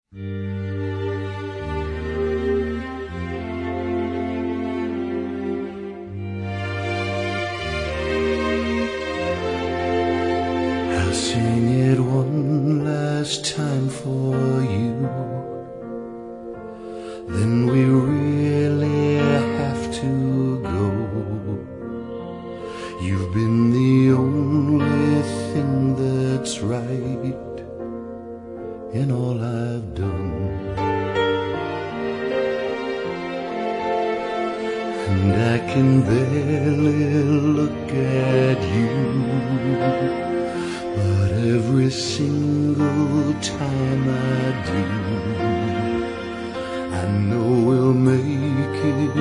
I'll sing it one last time for you. Then we really have to go. You've been the only thing that's right in all I've done. And I can barely look at you, but every single time I do, I know we'll make it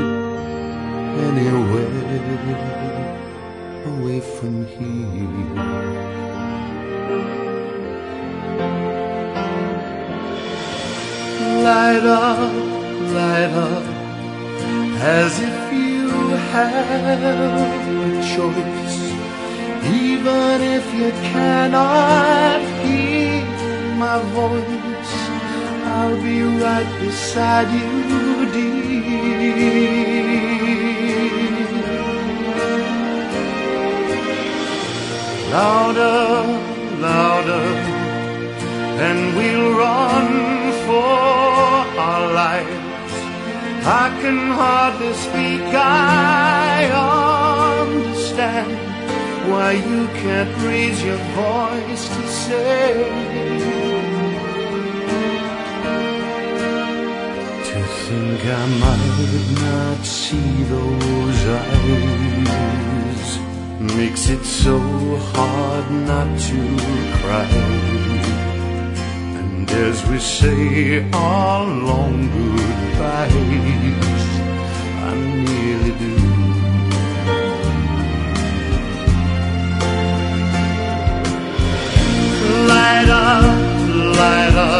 anywhere away from here. Light up, as if you have a choice. Even if you cannot hear my voice, I'll be right beside you, dear. Louder, louder, and we'll run for our lives. I can hardly speak, I understand why you can't raise your voice to say. To think I might not see those eyes makes it so hard not to cry. And as we say our long goodbyes, I nearly do. Light up,